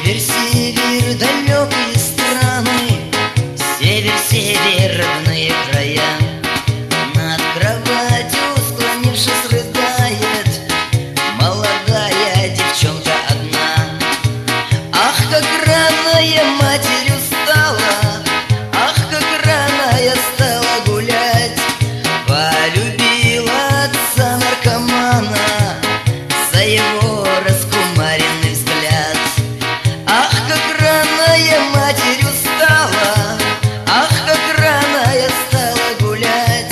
Север, север, далекие страны, север, север, родные края. Над кроватью, склонившись, рыдает молодая девчонка одна. Ах, как рано я матерью стала, ах, как рано я стала гулять. Полюбила отца наркомана за его раскумаренный взгляд. Ах, как рано я матерью стала, ах, как рано я стала гулять.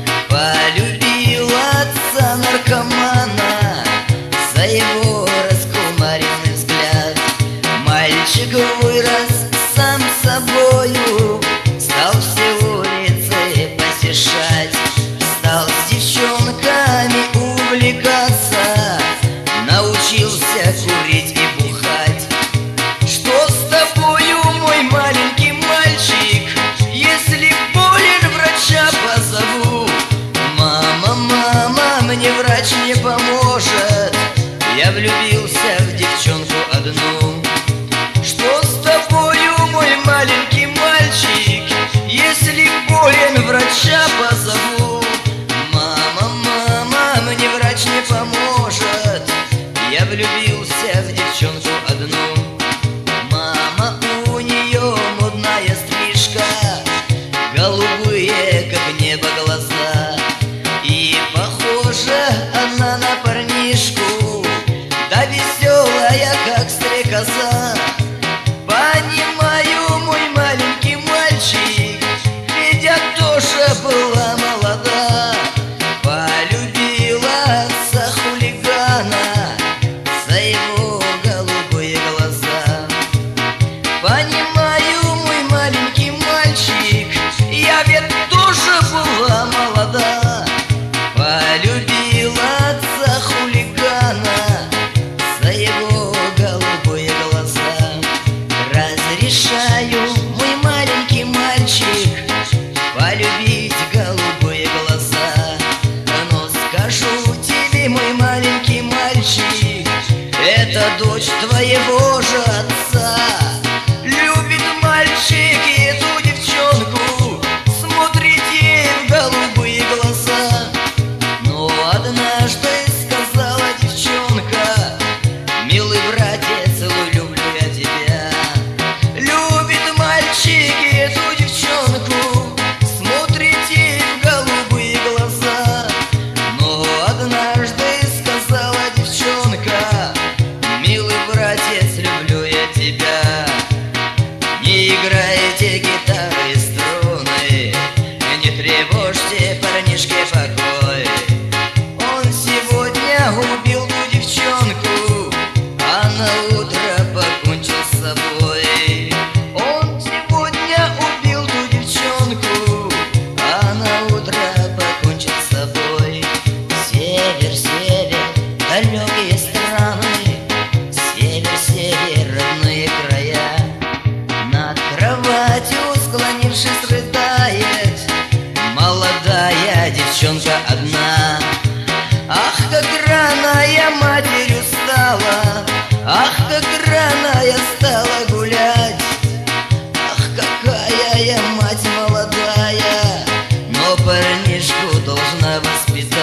Полюбила отца наркомана за его раскумаренный взгляд. Мальчик вырос сам собою, стал все улицы посещать, стал с девчонками увлекаться, научился курить и бухать. Что с тобою, мой маленький мальчик? Если болен, врача позову. Мама, мама, мне врач не поможет, я влюбился в девчонку одну. Что с тобою, мой маленький мальчик? Если болен, врача позову. Мама, мама, мне врач не поможет, я влюбился в девчонку одну. Мама, у нее модная стрижка, голубые, как небо, глаза. И похожа она на парнишку, да веселая, как стрекоза. Понимаю, мой маленький мальчик, ведь я тоже была молода. Полюбила отца хулигана за его голубые глаза. Понимаю, мой маленький мальчик, я ведь тоже была молода. Полюбила отца хулигана за его голубые глаза. Разрешаю, мой маленький мальчик, полюбить голубые глаза. Но скажу тебе, мой маленький мальчик, это дочь твоего же отца. Любит мальчик эту девчонку, смотрит ей в голубые глаза. Но однажды сказала девчонка: милый братец, люблю я тебя. Любит мальчик эту девчонку, смотрит ей в голубые глаза. Но однажды сказала девчонка: милый братец, люблю я тебя. Не играйте гитары и струны, не тревожьте парнишке покой. Он сегодня убил ту девчонку, а на утро покончил с собой. Он сегодня убил ту девчонку, а на утро покончил с собой. Север, север, далекие страны, север, север, родные края. Над кроватью, склонившись, рыдает молодая девчонка одна. Ах, как рано я матерью стала, ах, как рано я стала гулять. Ах, какая я мать молодая, но парнишку должна воспитать.